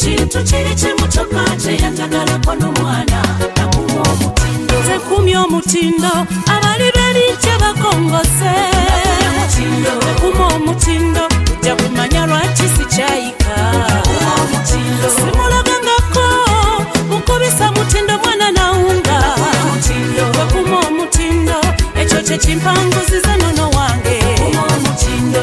ekintu kiri kimutoka kyeyatagala kono mwana nakumya omutindo zekumya omutindo abali berinje bakongose kumya omutindo ojja kumanya lwaki sikyayika simulagangako mukubisa mutindo mwana nawunga kumya omutindo ekyo kyekimpanguziza nono wange omutindo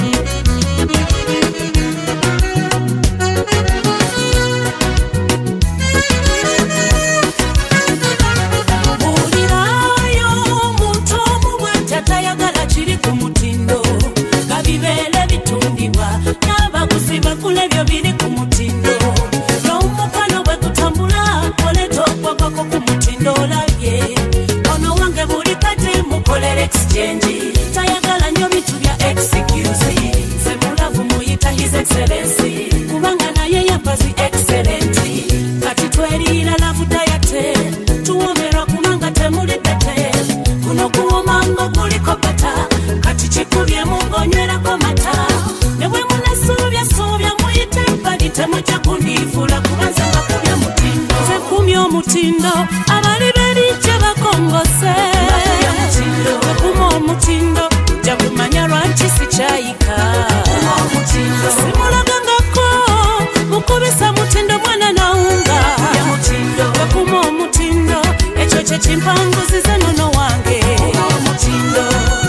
exchange tayagala nyo bitu bya excuse semulavu muyita his excellency kubanga naye yampazi excellent kati twerira lavu dayate tuwomera kumanga temulidate kuno kuwomanga kuliko bata kati kikubye mungonywera kwa mata newe munasuubya muyite mpadi temujja kundifula kubanza bakubya mutindo zekumya omutindo abali berinje bakongose kumya omutindo ojja kumanya lwaki sikyayika simulagangako mukubisa mutindo mwana nawunga kumya omutindo ekyo kyekimpanguziza nono wange omutindo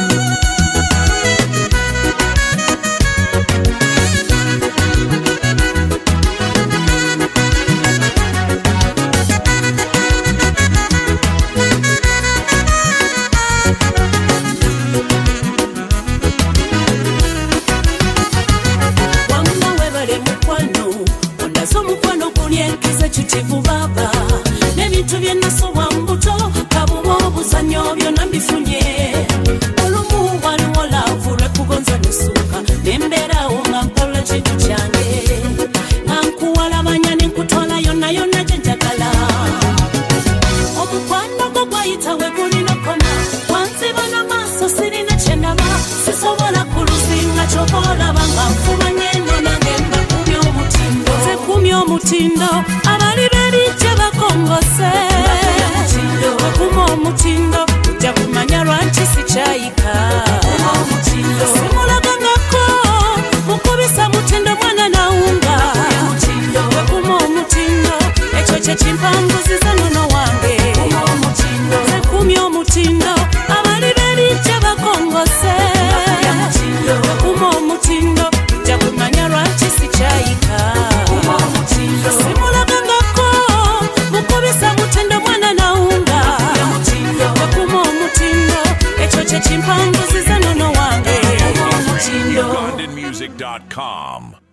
baba n'ebintu byenasowa mbuto kabuwa obuzanyo byonna mbifunye olumu waliwo laavu lwekugonza nesuuka nembeerawo nga nkola kintu kyange nga nkuwalabanya nenkutwala yonna yonna gye njagala omukwano gwo gwayita we gulinokona wanziba n'amaaso sirina kyenaba sisobola kuluzinga kyoba olaba nga nfuba ngendo nange mbakumya omutindo zekumya omutindo abali berinje bakongose kumya omutindo ojja kumanya lwaki sikyayika simulagangako mukubisa mutindo mwana nawunga kumya omutindo ekyo kyekimpanguziza nono wange zekumya omutindo abali berinje bakongose kumya omutindo ojja kumanya lwaki sikyayika simulagangako mukubisa mutindo mwana nawunga kumya omutindo ekyo kyekimpanguziza nono wange LondonMusic.com